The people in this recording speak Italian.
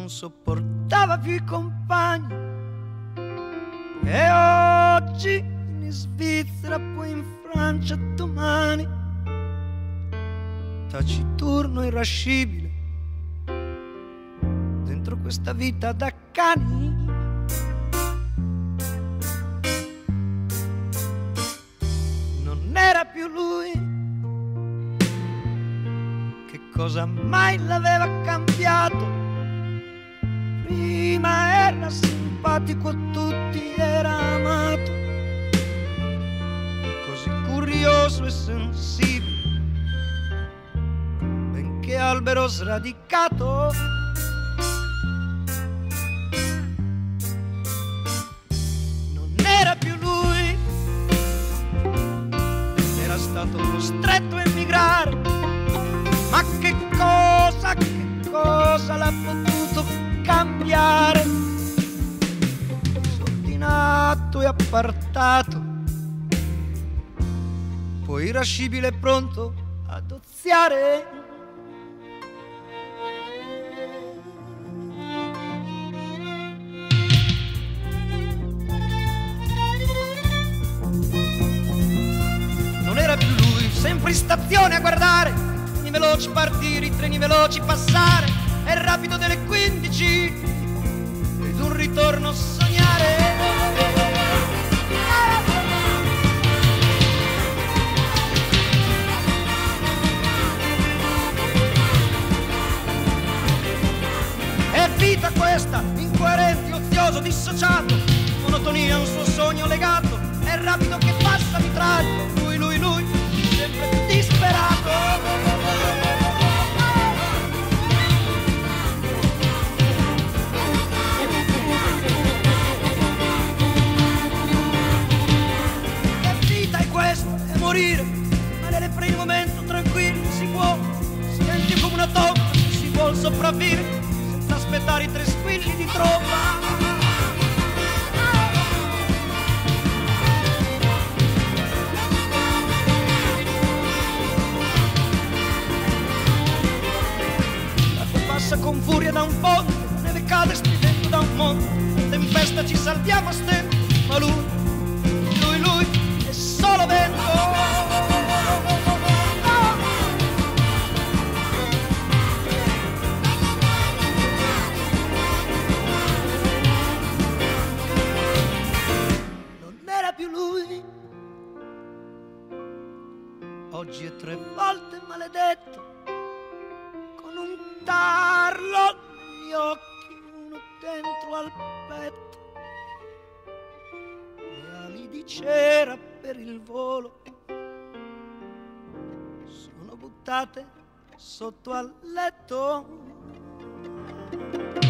non sopportava più i compagni. E oggi in Svizzera, poi in Francia, domani, taciturno e irascibile dentro questa vita da cani. Non era più lui, che cosa mai l'aveva cambiato. Prima era simpatico a tutti, era amato, così curioso e sensibile, benché albero sradicato. Non era più lui, era stato costretto a emigrare. Ma che cosa l'ha potuto cambiare? Ordinato e appartato, poi irascibile e pronto ad oziare. Non era più lui, sempre in stazione a guardare i treni veloci partire, i treni veloci passare, e il rapido delle 15 ed un ritorno sognare. È vita questa, incoerente, ozioso, dissociato, monotonia, un suo sogno legato, è il rapido che passa mitraglio, lui, sempre più disperato. E morire, ma per il momento tranquilli si può, senti come una toppa, si vuol sopravvivere senza aspettare i 3 squilli di tromba. L'acqua passa con furia da un ponte, la neve cade stridendo da un monte, in tempesta ci salviamo a stento, ma lui è solo vento. Non era più lui, oggi è 3 volte maledetto, con un tarlo negli occhi, uno dentro al petto, le ali di cera per il volo sono buttate sotto al letto.